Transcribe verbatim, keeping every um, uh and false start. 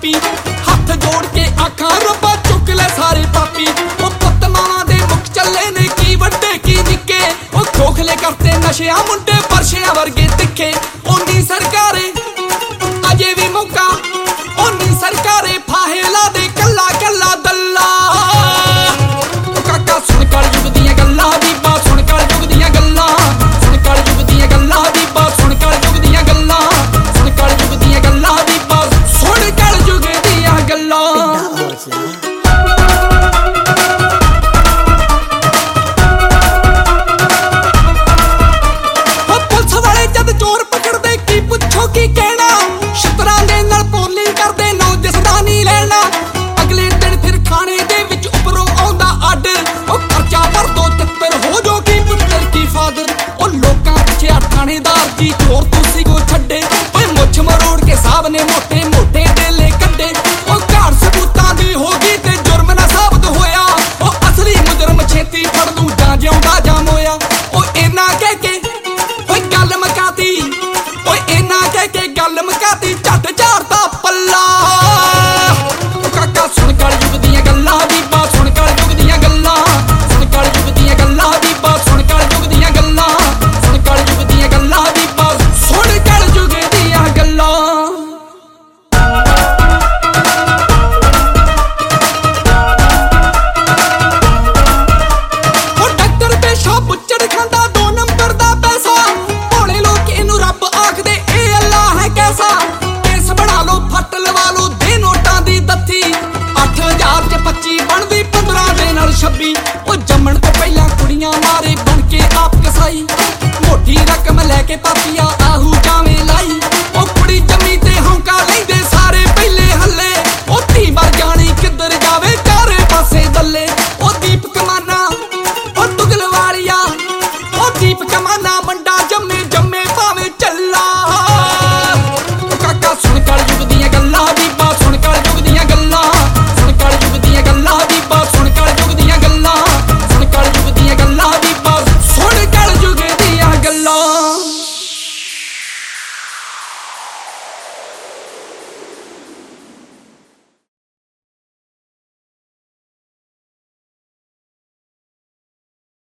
छापी हथ जोड़ के आखां रब्बा चुक ले सारे पापी ओ पुत मावां दे मुख चले ने की वड्डे की निक्के ओ खोखले करते नशिया मुंडे परशिया वर्गे तिखे ओनी सरकारे अजे भी मौका ओनी सरकारे फाहे ला दे कल्ला कल्ला दल्ला काका सुन कल युग दियां गल्लां दी बात सुन कल युग दियां गल्लां सुन कल युग दियां गल्लां दी बात सुन कल युग दियां गल्लां सुन कल युग दियां गल्लां दी बात सुन कल युग दियां गल्लां पुलिस वाले जद चोर पकड़दे की पुछो की कहना शितरां दे नाल पोलिंग करदे नो दिसदा नहीं लेना अगले दिन फिर खाने दे विच उपरों आउंदा आर्डर ओ खर्चा भर दो तित्तर हो जो की पुत्तर की फादर ओ लोकां पिछे थानेदार जी चोर तुसी को छड्डे ओए मुछ मरोड़ के साहब ने मोटे मोटे डेले कड्डे ओ घाट सबूतां दी हो गई ते जुर्म ना साबित होया ओ असली मुजरम छेती फड़ लूं जां जिउंदा जां मोया ओ इना कह के ओए गल मकाती ओए इना कह के गल मकाती झट झाड़दा पल्ला ओ काका सुन कल युग दियां गल्लां दी बात सुन कल युग दियां गल्लां सुन कल युग दियां गल्लां दी बात सुन कल युग दियां गल्लां सुन कल युग दियां गल्लां दी बात सुन कल युग दियां गल्लां ओ डॉक्टर पेशा बुच्चड़ खांदा दो नंबर दा पैसा भोले लोग इनू रब आखदे ए अल्लाह है कैसा केस बना लो फट लवा लो दे नोटां दी दत्थी अठ हज़ार च पच्ची बनदी पंद्रह दे नाल छब्बी ओ जम्मण तो पहला कुड़ियां मारे बन के आप कसाई मोटी रकम लैके पापिया